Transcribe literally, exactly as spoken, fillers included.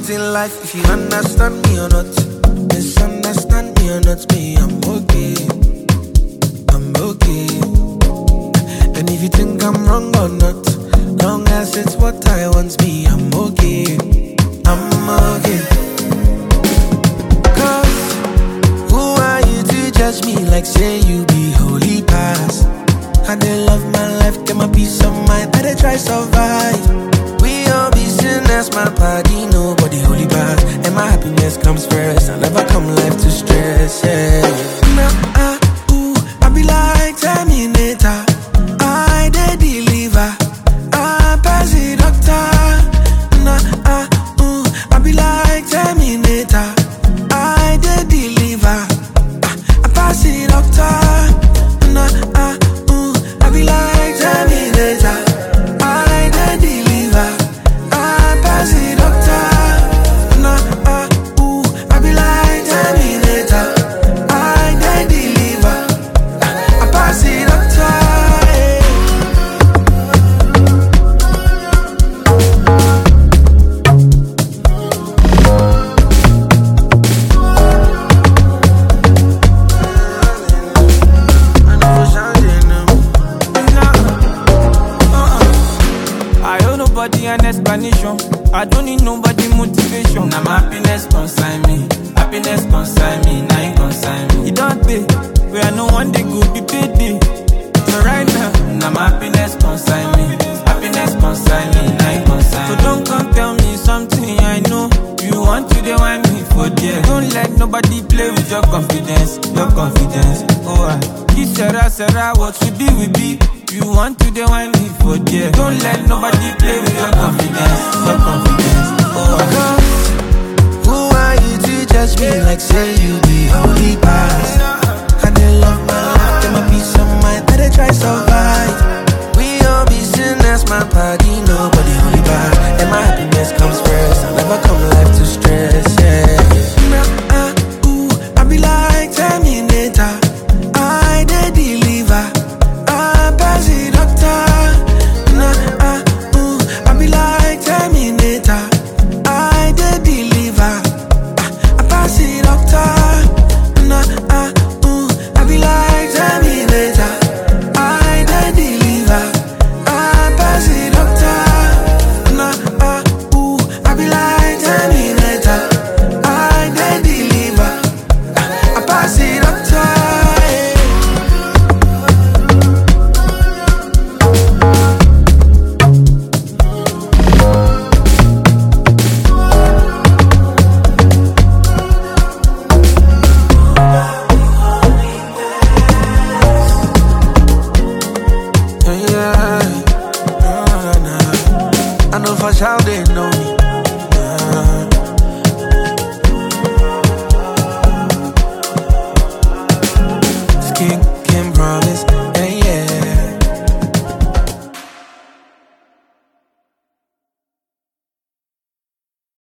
things in life, if you understand me or not. Misunderstand me or not, me, I'm okay. I'm okay. And if you think I'm wrong or not, long as it's what I want, me, I'm okay. I'm okay. Cause who are you to judge me like say you be holy past? I dey love my life, get my peace of mind, I dey try survive. We all be sinners, my body, nobody holy bad. And my happiness comes first, I never come life to stress, yeah. Nah, ah, ooh, I be like Terminator, I dey deliver, I pass the doctor. Nah, ah, ooh, I be like Terminator, I dey deliver, ah, I pass the doctor. Nah, ah, ooh, I be like Terminator, I dey deliver, I pass the doctor. Nah, ah, ooh, I be like Terminator, I dey deliver, I pass the doctor. I owe nobody an explanation. I don't need nobody motivation. Now my happiness consign me, happiness consign me, now you consign me. You don't pay, where no one day go be payday. So right now, Now my happiness consign me, happiness consign me, now you consign so me. don't come tell me something I know. You want to dey whine me for there. Don't let nobody play with your confidence, your confidence. Oh, I kiss Sarah, Sarah, what we be, we be. You want to dey whine me for there. Don't let nobody play with your confidence, your confidence. Oh, I Cause who are you to judge me like say you be holy past?